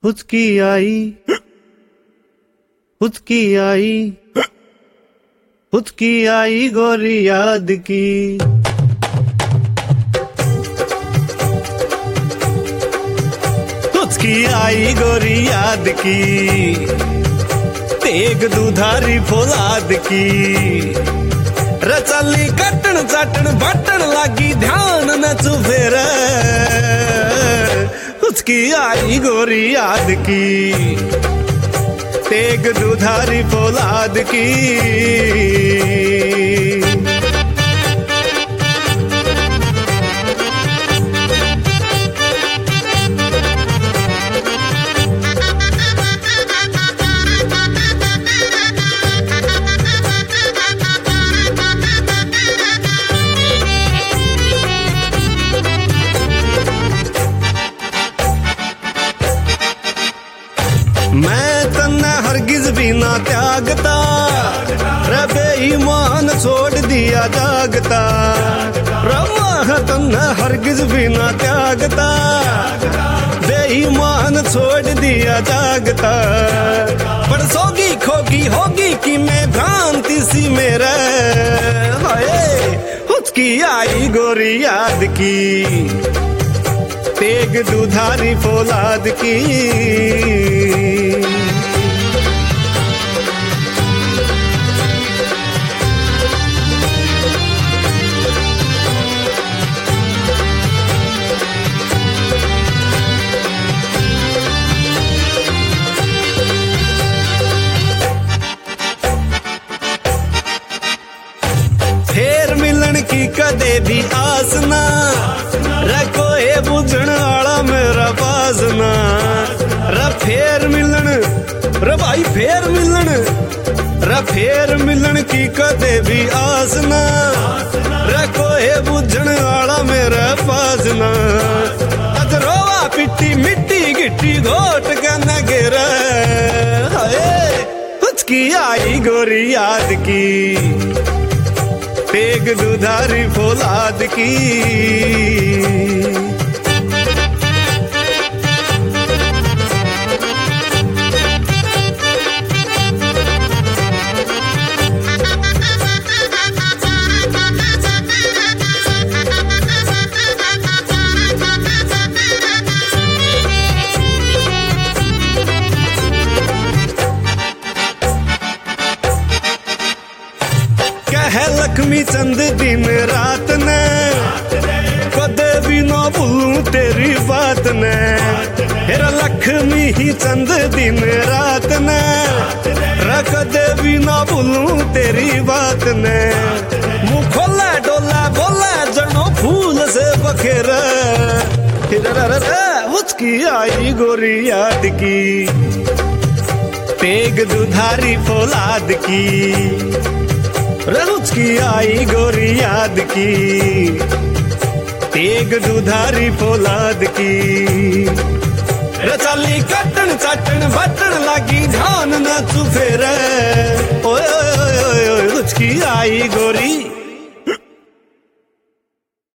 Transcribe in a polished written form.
हुचकी आई हुचकी आई हुचकी आई गोरी याद की। हुचकी आई गोरी याद की, तेग दुधारी फौलाद की। रचाली कटन चाटन बटन लागी ध्यान न चुफेर। हुचकी आई गोरी याद की, तेग दुधारी फौलाद की। मैं तन्ने हरगिज भी ना त्यागता, रे बेईमान छोड़ दिया जागता। रमा तन्ने हरगिज भी ना त्यागता, बेईमान छोड़ दिया जागता। पर सोगी खोगी होगी कि मैं भ्रांति सी मेरा। हाय हुचकी आई गोरी याद की, तेग दुधारी फौलाद की। फेर मिलन की कदे भी आस ना, रखो ए बुझण आला मेरा पास ना। रे फेर मिलन, रे भाई फेर मिलन, रे फेर मिलन की कदे भी आस ना, रखो ए बुझण आला मेरा पास ना। अज रोवा पिट्टी मिट्टी गिट्टी घोट के न गिरे। हाय हुचकी आई गोरी याद की, तेग दुधारी फौलाद की। कह लक्ष्मी चंद दिन रात ने, कदे भी ना भूलूं तेरी बात ने। हेरा लक्ष्मी ही चंद दिन रात ने, कदे भी ना भूलूं तेरी बात ने। मुँह खोला डोला बोला जनो फूल से बखेरा। हुचकी आई गोरी याद की, तेग दुधारी फौलाद की। हुचकी आई गोरी याद की, तेग दुधारी फौलाद की। रचाली कटन चाटन बटन लागी ध्यान न चुफेर। ओए ओए ओए हुचकी आई गोरी